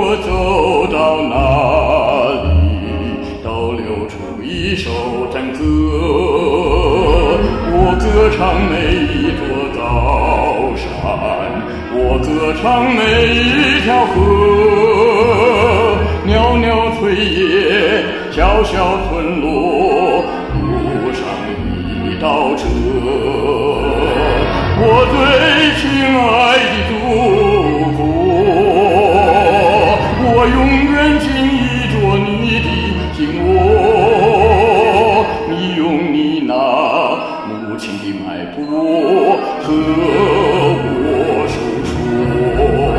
走到哪里，都流出一首赞歌。我歌唱每一座高山，我歌唱每一条河，袅袅炊烟，小小村落，路上一道辙。我最亲爱的祖国，我永远紧依着你的紧握，你用你那母亲的脉搏和我诉说。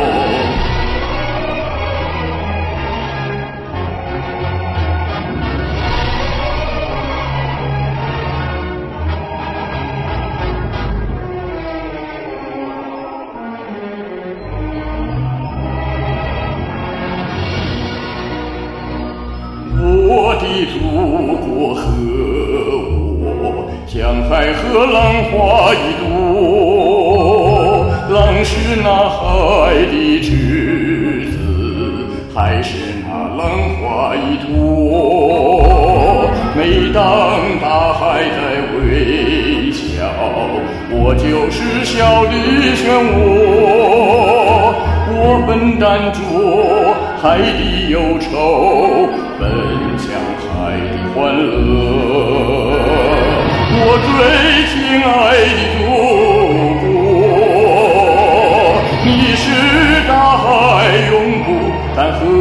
我的祖国和我，像海和浪花一朵。浪是那海的稚子，海是那浪花一朵。每当大海在微笑，我就是笑的漩涡。我分担着海的忧愁，分享海的欢乐。我最亲爱的祖国，你是大海永不干涸，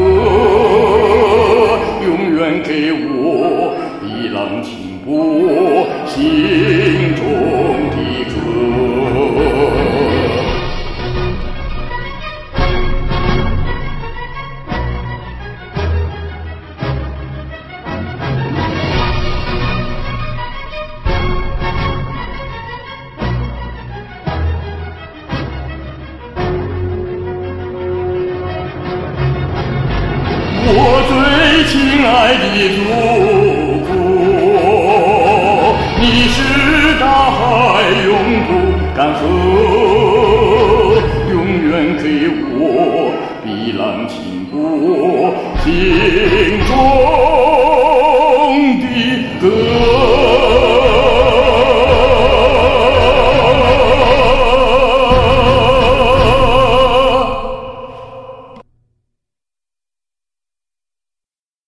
永远给我一浪轻波心中的歌。我最亲爱的祖国，你是大海永不干涸，永远给我碧浪轻波心中